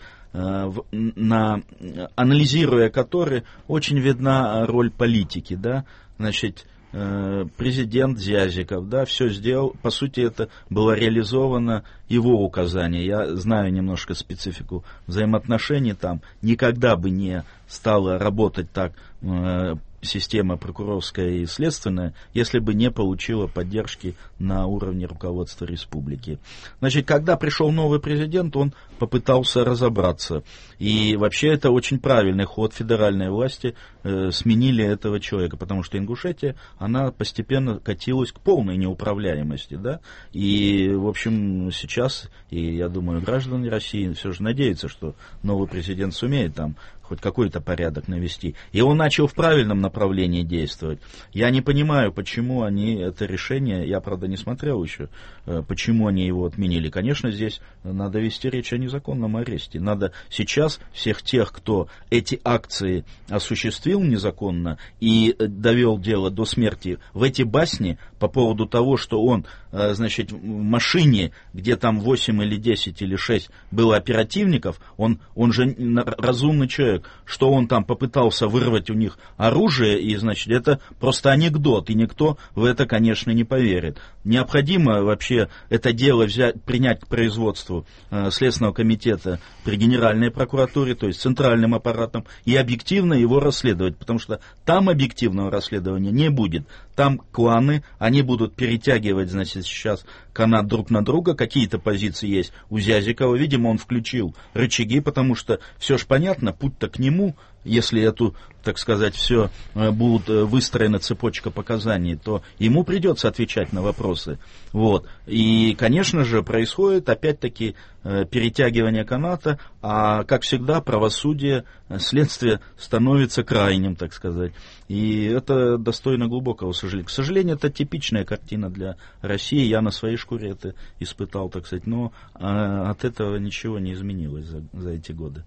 на, анализируя который, очень видна роль политики, да, значит, президент Зязиков, да, все сделал, по сути, это было реализовано его указание. Я знаю немножко специфику взаимоотношений там, никогда бы не стала работать так э, система прокурорская и следственная, если бы не получила поддержки на уровне руководства республики. Значит, когда пришел новый президент, он попытался разобраться. И вообще это очень правильный ход федеральной власти, э, сменили этого человека, потому что Ингушетия, она постепенно катилась к полной неуправляемости, да, и, в общем, сейчас, и я думаю, граждане России все же надеются, что новый президент сумеет там хоть какой-то порядок навести. И он начал в правильном направлении действовать. Я не понимаю, почему они это решение, я, правда, не смотрел еще, почему они его отменили. Конечно, здесь надо вести речь о незаконном аресте. Надо сейчас всех тех, кто эти акции осуществил незаконно и довел дело до смерти, в эти басни по поводу того, что он, значит, в машине, где там восемь или десять или шесть было оперативников, он, он же разумный человек, что он там попытался вырвать у них оружие, и, значит, это просто анекдот, и никто в это, конечно, не поверит. Необходимо вообще это дело взять, принять к производству э, Следственного комитета при Генеральной прокуратуре, то есть центральным аппаратом, и объективно его расследовать, потому что там объективного расследования не будет. Там кланы, они будут перетягивать, значит, сейчас канат друг на друга, какие-то позиции есть у Зязикова, видимо, он включил рычаги, потому что все же понятно, путь-то к нему, если эту, так сказать, все будет выстроена цепочка показаний, то ему придется отвечать на вопросы. Вот. И, конечно же, происходит опять-таки перетягивание каната, а, как всегда, правосудие, следствие становится крайним, так сказать. И это достойно глубокого сожаления. К сожалению, это типичная картина для России. Я на своей шкуре это испытал, так сказать, но а, от этого ничего не изменилось за, за эти годы.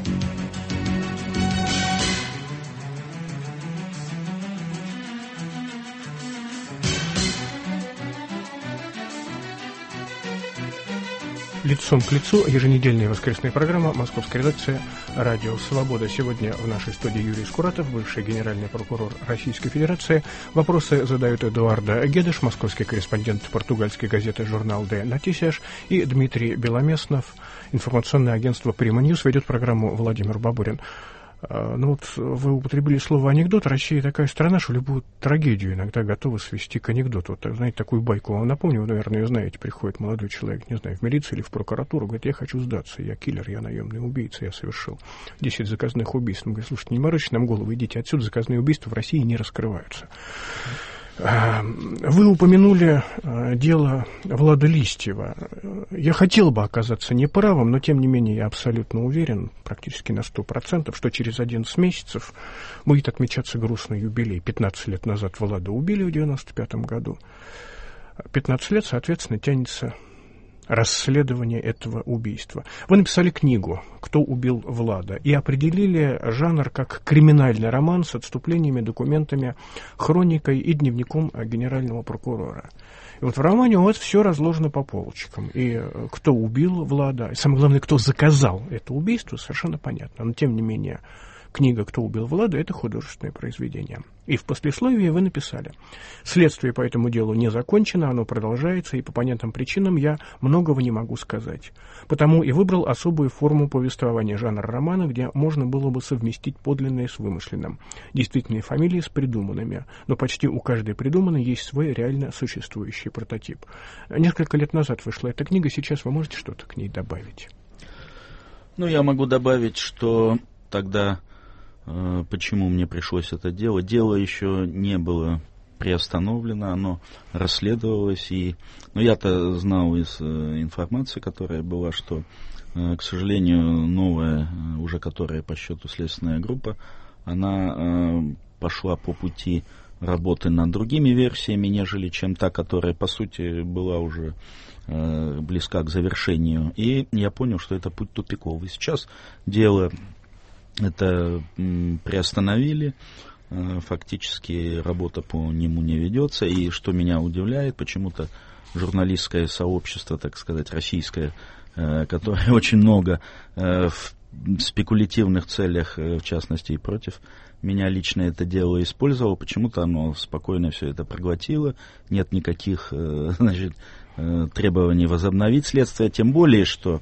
Лицом к лицу еженедельная воскресная программа «Московская редакция» «Радио Свобода». Сегодня в нашей студии Юрий Скуратов, бывший генеральный прокурор Российской Федерации. Вопросы задают Эдуардо Гедеш, московский корреспондент португальской газеты «Журнал де Нотисиаш», и Дмитрий Беломеснов, информационное агентство «Прима Ньюс», ведет программу Владимир Бабурин. Ну вот вы употребили слово «анекдот». Россия такая страна, что любую трагедию иногда готова свести к анекдоту. Вот, знаете, такую байку вам напомню, вы, наверное, ее знаете. Приходит молодой человек, не знаю, в милицию или в прокуратуру, говорит: я хочу сдаться, я киллер, я наемный убийца, я совершил десять заказных убийств. Он говорит: слушайте, не морочите нам голову, идите отсюда, заказные убийства в России не раскрываются. Вы упомянули дело Влада Листьева. Я хотел бы оказаться неправым, но тем не менее я абсолютно уверен, практически на сто процентов, что через одиннадцать месяцев будет отмечаться грустный юбилей. пятнадцать лет назад Влада убили в девяносто пятом году. пятнадцать лет, соответственно, тянется расследования этого убийства. Вы написали книгу «Кто убил Влада» и определили жанр как криминальный роман с отступлениями, документами, хроникой и дневником генерального прокурора. И вот в романе у вас все разложено по полочкам. И кто убил Влада, и самое главное, кто заказал это убийство, совершенно понятно. Но тем не менее, книга «Кто убил Влада» — это художественное произведение. И в послесловии вы написали: «Следствие по этому делу не закончено, оно продолжается, и по понятным причинам я многого не могу сказать. Потому и выбрал особую форму повествования, жанр романа, где можно было бы совместить подлинное с вымышленным, действительные фамилии с придуманными, но почти у каждой придуманной есть свой реально существующий прототип». Несколько лет назад вышла эта книга, сейчас вы можете что-то к ней добавить? Ну, я могу добавить, что тогда... Почему мне пришлось это делать? Дело еще не было приостановлено, оно расследовалось. И, ну, я-то знал из информации, которая была, что, к сожалению, новая, уже которая по счету следственная группа, она пошла по пути работы над другими версиями, нежели чем та, которая, по сути, была уже близка к завершению. И я понял, что это путь тупиковый. Сейчас дело... Это приостановили, фактически работа по нему не ведется, и что меня удивляет, почему-то журналистское сообщество, так сказать, российское, которое очень много в спекулятивных целях, в частности, и против меня лично это дело использовало, почему-то оно спокойно все это проглотило, нет никаких, значит, требований возобновить следствие, тем более, что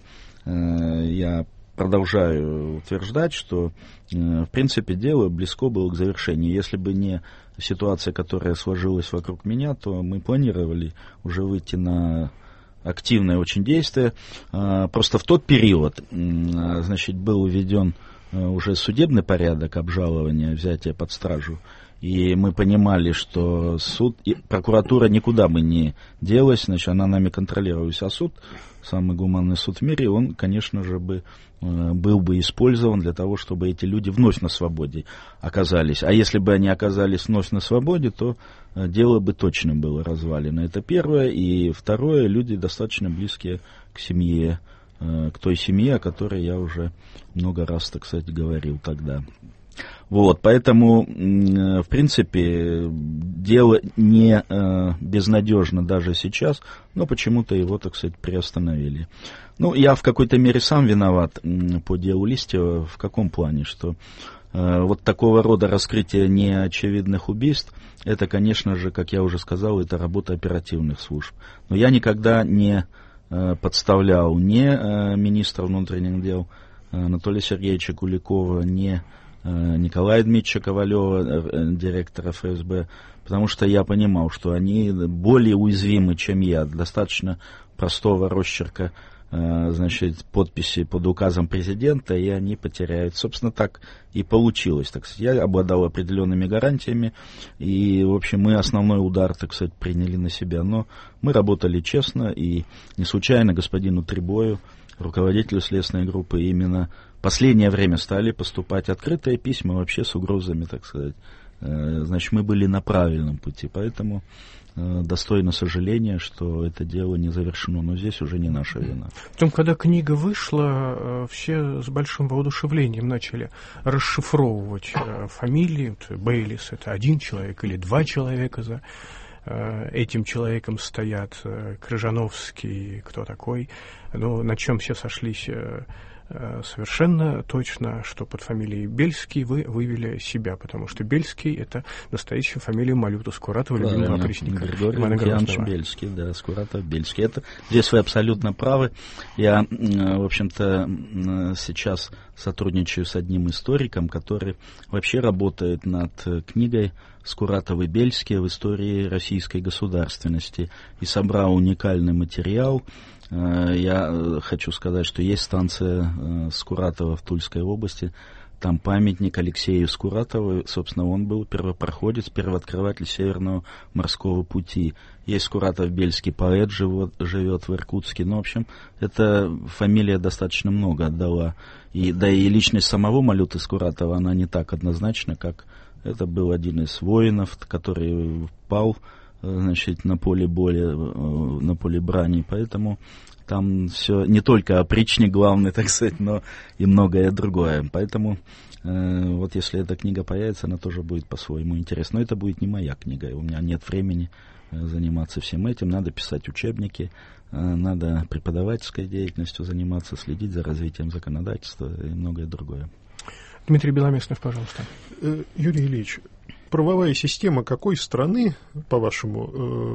я продолжаю утверждать, что, в принципе, дело близко было к завершению. Если бы не ситуация, которая сложилась вокруг меня, то мы планировали уже выйти на активное очень действие. Просто в тот период, значит, был введен уже судебный порядок обжалования, взятия под стражу. И мы понимали, что суд и прокуратура никуда бы не делась, значит, она нами контролировалась, а суд, самый гуманный суд в мире, он, конечно же, бы, был бы использован для того, чтобы эти люди вновь на свободе оказались. А если бы они оказались вновь на свободе, то дело бы точно было развалено. Это первое. И второе, люди достаточно близкие к семье, к той семье, о которой я уже много раз, так сказать, говорил тогда. Вот, поэтому, в принципе, дело не э, безнадежно даже сейчас, но почему-то его, так сказать, приостановили. Ну, я в какой-то мере сам виноват по делу Листьева. В каком плане? Что э, вот такого рода раскрытие неочевидных убийств, это, конечно же, как я уже сказал, это работа оперативных служб. Но я никогда не э, подставлял ни э, министра внутренних дел э, Анатолия Сергеевича Куликова, ни Николая Дмитриевича Ковалева, директора эф эс бэ, потому что я понимал, что они более уязвимы, чем я. Достаточно простого росчерка, значит, подписи под указом президента, и они потеряют. Собственно, так и получилось. Так сказать, я обладал определенными гарантиями, и, в общем, мы основной удар, так сказать, приняли на себя. Но мы работали честно, и не случайно господину Трибою, руководителю следственной группы, именно в последнее время стали поступать открытые письма вообще с угрозами, так сказать. Значит, мы были на правильном пути, поэтому достойно сожаления, что это дело не завершено, но здесь уже не наша вина. Потом, когда книга вышла, все с большим воодушевлением начали расшифровывать фамилии. Бейлис — это один человек или два человека за этим человеком стоят, Крыжановский, кто такой. Ну, на чем все сошлись совершенно точно, что под фамилией Бельский вы вывели себя, потому что Бельский — это настоящая фамилия Малюта Скуратова, любимого опричника Ивана Грозного. Бельский, да, Скуратов, Бельский. Это, здесь вы абсолютно правы. Я, в общем-то, сейчас сотрудничаю с одним историком, который вообще работает над книгой Скуратов и Бельский в истории российской государственности и собрал уникальный материал. Я хочу сказать, что есть станция Скуратова в Тульской области, там памятник Алексею Скуратову, собственно, он был первопроходец, первооткрыватель Северного морского пути. Есть Скуратов-Бельский поэт, живет, живет в Иркутске, ну, в общем, эта фамилия достаточно много отдала. И, да и личность самого Малюты Скуратова, она не так однозначна, как это был один из воинов, который пал значит, на поле боли, на поле брани, поэтому там все не только опричник главный, так сказать, но и многое другое. Поэтому э, вот если эта книга появится, она тоже будет по-своему интересна. Но это будет не моя книга, у меня нет времени э, заниматься всем этим. Надо писать учебники, э, надо преподавательской деятельностью заниматься, следить за развитием законодательства и многое другое. Дмитрий Беломеснов, пожалуйста. Э, Юрий Ильич, правовая система какой страны, по-вашему,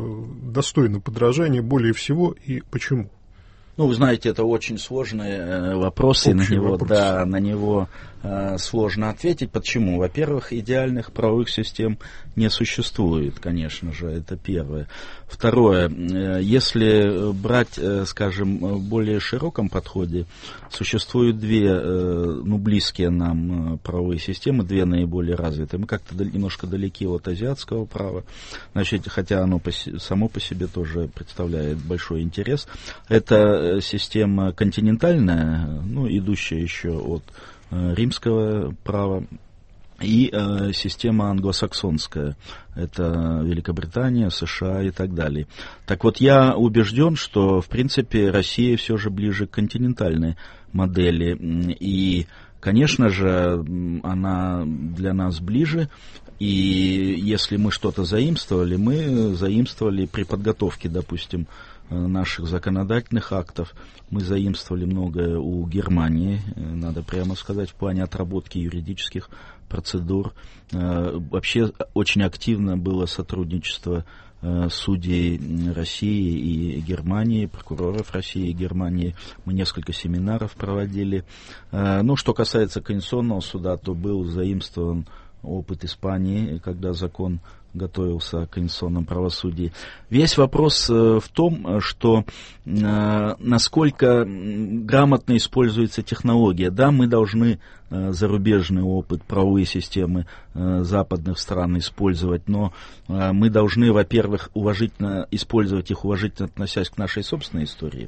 э, достойна подражания более всего и почему? Ну, вы знаете, это очень сложный э, вопрос, и на него, вопрос. да, на него э, сложно ответить. Почему? Во-первых, идеальных правовых систем не существует, конечно же, это первое. Второе, э, если брать, э, скажем, в более широком подходе, существуют две, э, ну, близкие нам э, правовые системы, две наиболее развитые. Мы как-то дал- немножко далеки от азиатского права, значит, хотя оно по си- само по себе тоже представляет большой интерес. Это система континентальная, ну, идущая еще от э, римского права, и э, система англосаксонская, это Великобритания, США и так далее. Так вот, я убежден, что, в принципе, Россия все же ближе к континентальной модели, и, конечно же, она для нас ближе, и если мы что-то заимствовали, мы заимствовали при подготовке, допустим, наших законодательных актов. Мы заимствовали многое у Германии, надо прямо сказать, в плане отработки юридических процедур. Вообще очень активно было сотрудничество судей России и Германии, прокуроров России и Германии. Мы несколько семинаров проводили. Ну, что касается Конституционного суда, то был заимствован опыт Испании, когда закон готовился о конституционном правосудии. Весь вопрос в том, что э, насколько грамотно используется технология. Да, мы должны э, зарубежный опыт, правовые системы э, западных стран использовать, но э, мы должны, во-первых, уважительно использовать их, уважительно относясь к нашей собственной истории.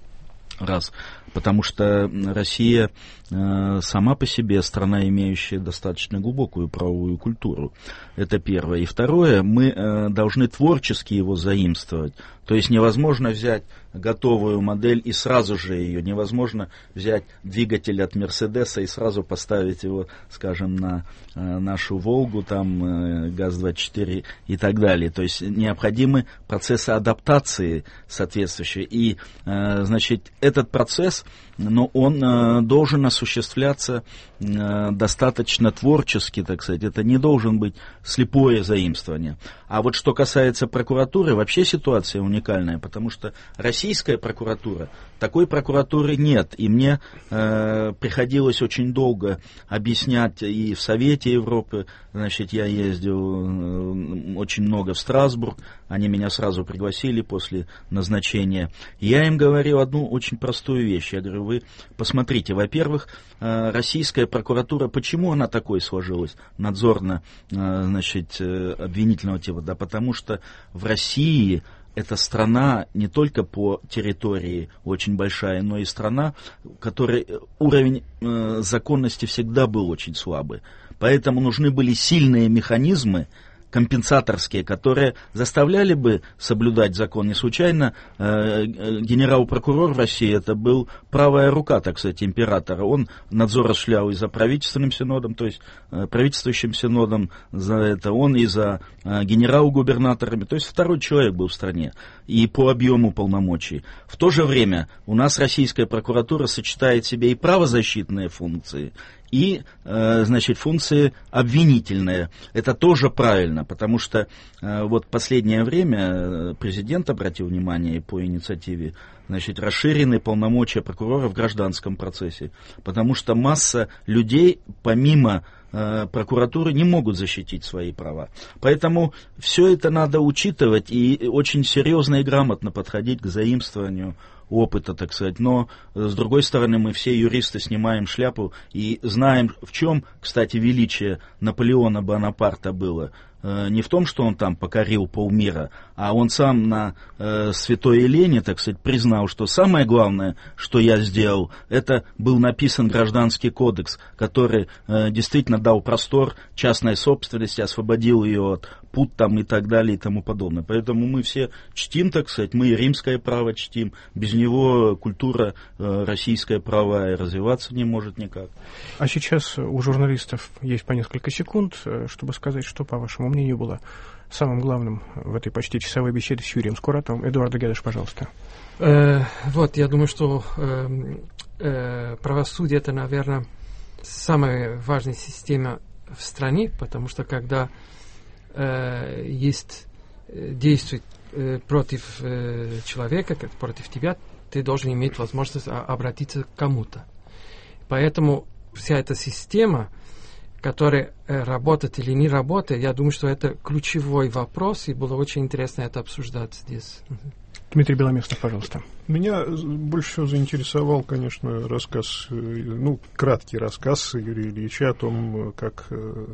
Раз. Потому что Россия э, сама по себе страна, имеющая достаточно глубокую правовую культуру. Это первое. И второе, мы э, должны творчески его заимствовать. То есть невозможно взять готовую модель и сразу же ее, невозможно взять двигатель от Мерседеса и сразу поставить его, скажем, на э, нашу Волгу, там, э, ГАЗ-двадцать четыре и так далее. То есть необходимы процессы адаптации соответствующие. И, э, значит, этот процесс, но он э, должен осуществляться э, достаточно творчески, так сказать. Это не должен быть слепое заимствование. А вот что касается прокуратуры, вообще ситуация уникальная, потому что российская прокуратура, такой прокуратуры нет. И мне э, приходилось очень долго объяснять и в Совете Европы, значит, я ездил э, очень много в Страсбург, они меня сразу пригласили после назначения. Я им говорил одну очень простую вещь. Я говорю, вы посмотрите, во-первых, э, российская прокуратура, почему она такой сложилась, надзорно, э, значит, э, обвинительного типа, да, потому что в России это страна не только по территории очень большая, но и страна, в которой уровень э, законности всегда был очень слабый. Поэтому нужны были сильные механизмы, компенсаторские, которые заставляли бы соблюдать закон. Не случайно э, генерал-прокурор в России это был правая рука, так сказать, императора. Он надзор осуществлял и за правительственным синодом, то есть э, правительствующим синодом, за это он и за э, генерал-губернаторами. То есть второй человек был в стране и по объему полномочий. В то же время у нас российская прокуратура сочетает в себе и правозащитные функции, и, э, значит, функции обвинительные. Это тоже правильно, потому что э, вот последнее время президент обратил внимание по инициативе, значит, расширены полномочия прокурора в гражданском процессе, потому что масса людей, помимо э, прокуратуры, не могут защитить свои права. Поэтому все это надо учитывать и очень серьезно и грамотно подходить к заимствованию опыта, так сказать. Но, с другой стороны, мы все юристы снимаем шляпу и знаем, в чем, кстати, величие Наполеона Бонапарта было. э, не в том, что он там покорил полмира, а он сам на э, Святой Елене, так сказать, признал, что самое главное, что я сделал, это был написан гражданский кодекс, который э, действительно дал простор частной собственности, освободил ее от пут там и так далее и тому подобное. Поэтому мы все чтим, так сказать, мы и римское право чтим, без него культура э, российская правая развиваться не может никак. А сейчас у журналистов есть по несколько секунд, чтобы сказать, что, по вашему мнению, было самым главным в этой почти часовой беседе с Юрием Скуратовым. Эдуард Дагедеш, пожалуйста. Э, вот, я думаю, что э, э, правосудие — это, наверное, самая важная система в стране, потому что когда э, есть действие э, против э, человека, против тебя, ты должен иметь возможность обратиться к кому-то. Поэтому вся эта система, которая работает или не работает, я думаю, что это ключевой вопрос, и было очень интересно это обсуждать здесь. Дмитрий Беломестов, пожалуйста. Меня больше всего заинтересовал, конечно, рассказ, ну, краткий рассказ Юрия Ильича о том, как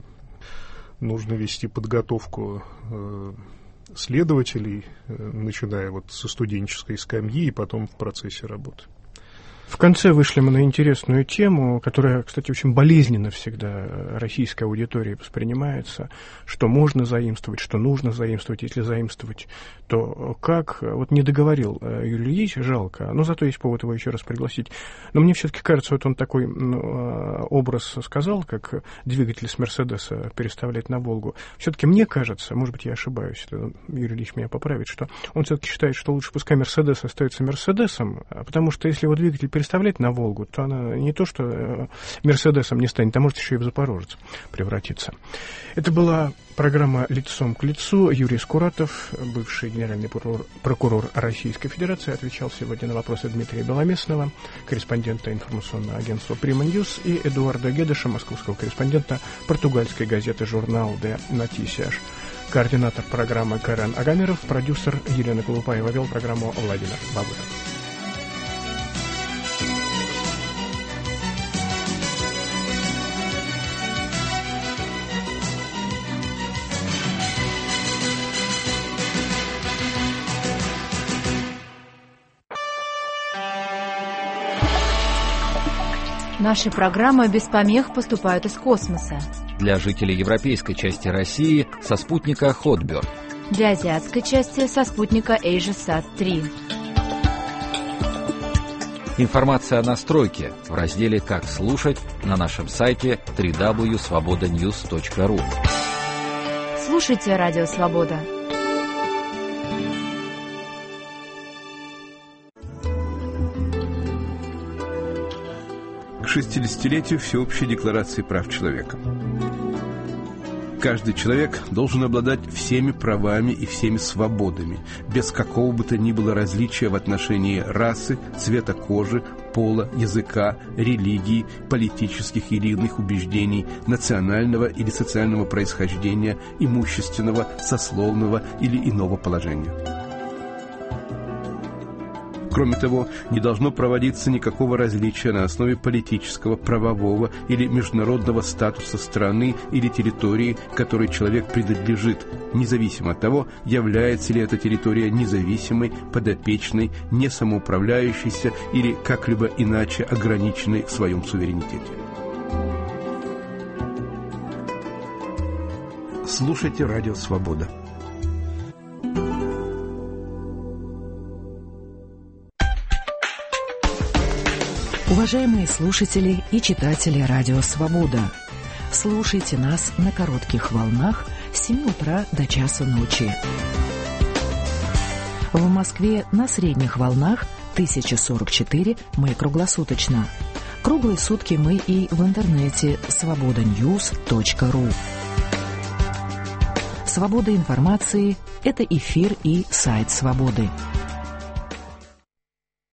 нужно вести подготовку следователей, начиная вот со студенческой скамьи и потом в процессе работы. В конце вышли мы на интересную тему, которая, кстати, очень болезненно всегда российской аудиторией воспринимается, что можно заимствовать, что нужно заимствовать, если заимствовать, то как? Вот не договорил Юрий Ильич, жалко, но зато есть повод его еще раз пригласить. Но мне все-таки кажется, вот он такой ну, образ сказал, как двигатель с Мерседеса переставлять на Волгу. Все-таки мне кажется, может быть, я ошибаюсь, Юрий Ильич меня поправит, что он все-таки считает, что лучше пускай Мерседес остается Мерседесом, потому что если его двигатель переставлять на Волгу, то она не то, что Мерседесом не станет, а может еще и в Запорожец превратиться. Это была программа «Лицом к лицу». Юрий Скуратов, бывший генеральный прокурор, прокурор Российской Федерации, отвечал сегодня на вопросы Дмитрия Беломестного, корреспондента информационного агентства Prima News, и Эдуарда Гедеша, московского корреспондента португальской газеты «Журнал де Нотисиаш». Координатор программы Карен Агамеров, продюсер Елена Колупаева, вел программу Владимир Бабуров. Наши программы без помех поступают из космоса. Для жителей европейской части России со спутника Хотберд. Для азиатской части со спутника AsiaSat три. Информация о настройке в разделе «Как слушать» на нашем сайте дабл ю дабл ю дабл ю точка свобода ньюс точка ру. Слушайте Радио Свобода. К шестидесятилетию Всеобщей декларации прав человека. Каждый человек должен обладать всеми правами и всеми свободами, без какого бы то ни было различия в отношении расы, цвета кожи, пола, языка, религии, политических или иных убеждений, национального или социального происхождения, имущественного, сословного или иного положения. Кроме того, не должно проводиться никакого различия на основе политического, правового или международного статуса страны или территории, которой человек принадлежит, независимо от того, является ли эта территория независимой, подопечной, несамоуправляющейся или как-либо иначе ограниченной в своем суверенитете. Слушайте Радио Свобода. Уважаемые слушатели и читатели Радио Свобода, слушайте нас на коротких волнах с семи утра до часу ночи. В Москве на средних волнах тысяча сорок четыре мы круглосуточно. Круглые сутки мы и в интернете свобода ньюс точка ру. Свобода информации – это эфир и сайт Свободы.